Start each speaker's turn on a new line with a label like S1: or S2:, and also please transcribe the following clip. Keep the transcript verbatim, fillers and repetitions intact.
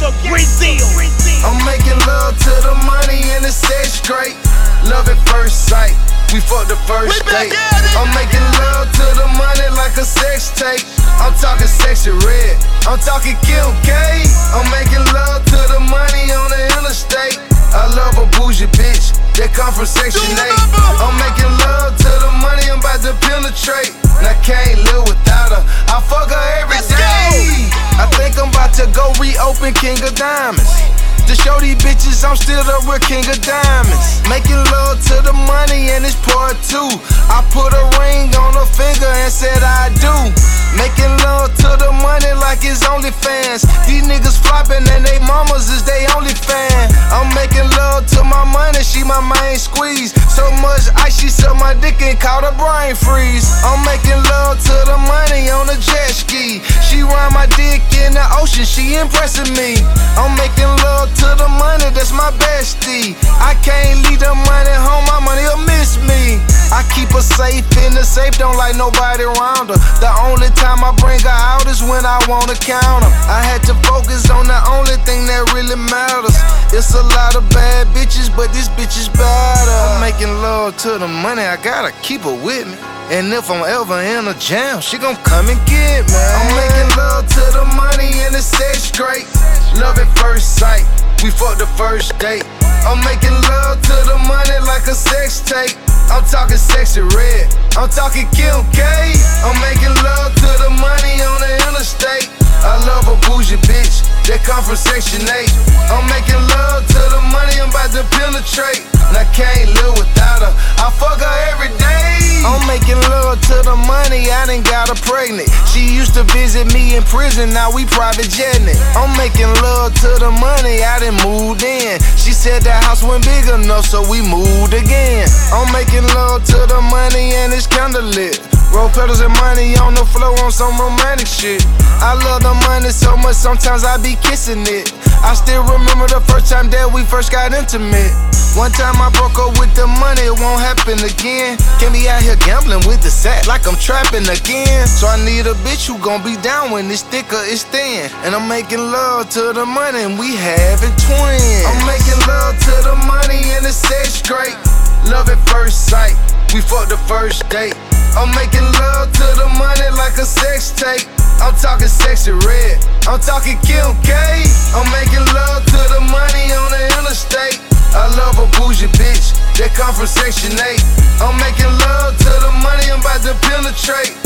S1: gangster, Brazil.
S2: I'm making love to the money and the sex straight. Love at first sight, we fucked the first date. I'm making love to the money like a sex tape. I'm talking sexy red, I'm talking Kim K. I'm making love to the money on the interstate. I love a bougie bitch that come from Section eight. I'm making love to the money, I'm about to penetrate. And I can't live without her, I fuck her every day. I think I'm about to go reopen King of Diamonds, to show these bitches I'm still the real king of diamonds. Making love to the money and it's part two. I put a ring on her finger and said I do. Making love to the money like it's OnlyFans. These niggas flopping and they mamas is they only fan. I'm making love to my money, she my main squeeze. So much ice she sucked my dick and caught a brain freeze. I'm making love to the money on a jet ski. She ride my dick in the ocean, she impressing me. I'm making love to the money, that's my bestie. I can't leave the money home, my money'll miss me. I keep her safe in the safe, don't like nobody around her. The only time I bring her out is when I wanna count her. I had to focus on the only thing that really matters. It's a lot of bad bitches, but this bitch is better. I'm making love to the money, I gotta keep her with me. And if I'm ever in a jam, she gon' come and get me. I'm making love to the money and it's sex straight. Love at first sight, we fucked the first date. I'm making love to the money like a sex tape. I'm talking sexy red, I'm talking Kim K. I'm making love to the money on the interstate. I love a bougie bitch that come from Section eight. I'm making love to the money, I'm about to penetrate. And I can't live without her, I fuck her every day. I'm making love to the money, I done got her pregnant. She used to visit me in prison, now we private jetting it. I'm making love to the money, I done moved in. She said the house wasn't big enough, so we moved again. I'm making love to the money and it's kinda lit. Roll pedals and money on the floor on some romantic shit. I love the money so much, sometimes I be kissing it. I still remember the first time that we first got intimate. One time I broke up with the money, it won't happen again. Can't be out here gambling with the sack like I'm trapping again. So I need a bitch who gon' be down when it's thicker, it's thin. And I'm making love to the money and we having twins. I'm making love to the money and it's sex straight. Love at first sight, we fucked the first date. I'm making love to the money like a sex tape. I'm talking sexy red, I'm talking Kim K. I'm making love to the money on the interstate. I love a bougie bitch that come from Section eight. I'm making love to the money, I'm about to penetrate.